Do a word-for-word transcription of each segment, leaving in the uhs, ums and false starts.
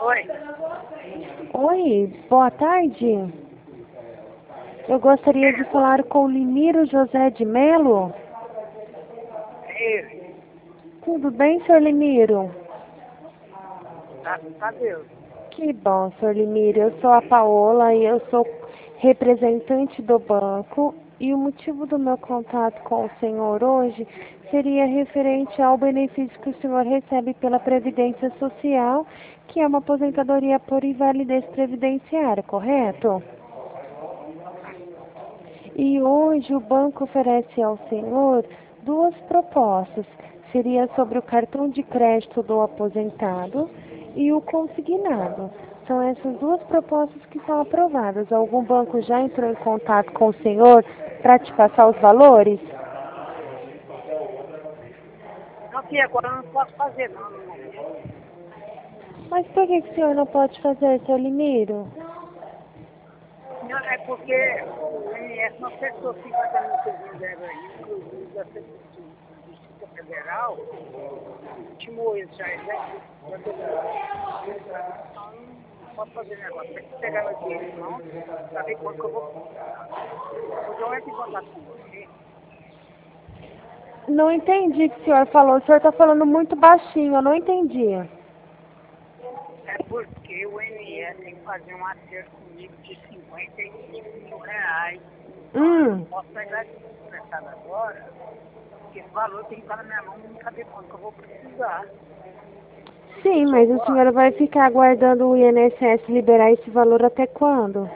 Oi. Oi, boa tarde. Eu gostaria de falar com o Limiro José de Melo. Ele. Tudo bem, senhor Limiro? Tá, tá Deus. Que bom, senhor Limiro. Eu sou a Paola e eu sou representante do banco. E o motivo do meu contato com o senhor hoje seria referente ao benefício que o senhor recebe pela Previdência Social, que é uma aposentadoria por invalidez previdenciária, correto? E hoje o banco oferece ao senhor duas propostas. Seria sobre o cartão de crédito do aposentado e o consignado. São essas duas propostas que são aprovadas. Algum banco já entrou em contato com o senhor para te passar os valores? Não, que agora eu não posso fazer, não, no momento. Mas por que, que o senhor não pode fazer, seu Limiro? Não, é porque o I N S não acertou cinquenta mil que eles deram aí, inclusive da Justiça Federal, ultimou eles já, né? Já demorou. Então, não posso fazer negócio. Tem que pegar meu dinheiro em mão, saber quando que eu vou. Hoje eu entro em contato com você. Não entendi o que o senhor falou. O senhor está falando muito baixinho, eu não entendi. É porque o I N S tem que fazer um acerto comigo de cinquenta e cinco mil reais. Hum. Não posso pegar esse emprestado agora, porque esse valor tem que estar na minha mão e não saber quando que eu vou precisar. Sim, mas o senhor vai ficar aguardando o I N S S liberar esse valor até quando?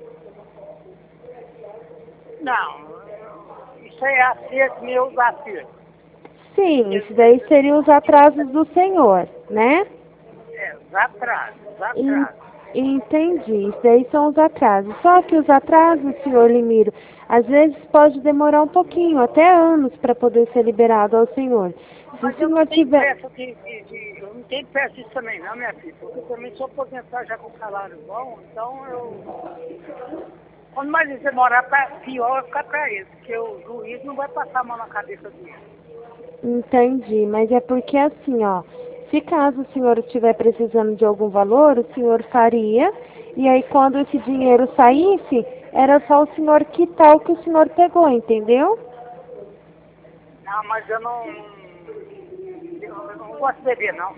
Não, isso é acerto meu do acerto. Sim, isso daí seriam os atrasos do senhor, né? É, os atrasos, os En- atrasos. Entendi, isso daí são os atrasos. Só que os atrasos, senhor Limiro, às vezes pode demorar um pouquinho, até anos, para poder ser liberado ao senhor. Se o Mas eu não senhor tenho tiver... pressa de, de, de- eu não tenho pressa disso também não, minha filha, porque eu também sou aposentado já com salário bom, então eu... Quando mais eles demorar, pra, pior vai ficar para eles, porque o juiz não vai passar a mão na cabeça dele. Entendi, mas é porque assim, ó, se caso o senhor estiver precisando de algum valor, o senhor faria, e aí quando esse dinheiro saísse, era só o senhor quitar o que o senhor pegou, entendeu? Não, mas eu não... Eu, eu não gosto de beber, não.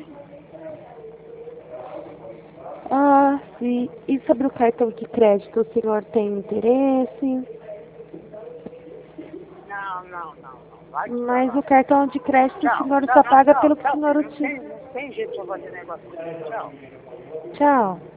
Ah, sim. E sobre o cartão de crédito, o senhor tem interesse? Não, não, não, não. Vai te Mas falar. o cartão de crédito o Tchau, senhor tchau, só não, paga tchau, pelo que o tchau, senhor filho. Não utiliza. tem, não tem jeito de eu fazer negócio comigo. Tchau. Tchau.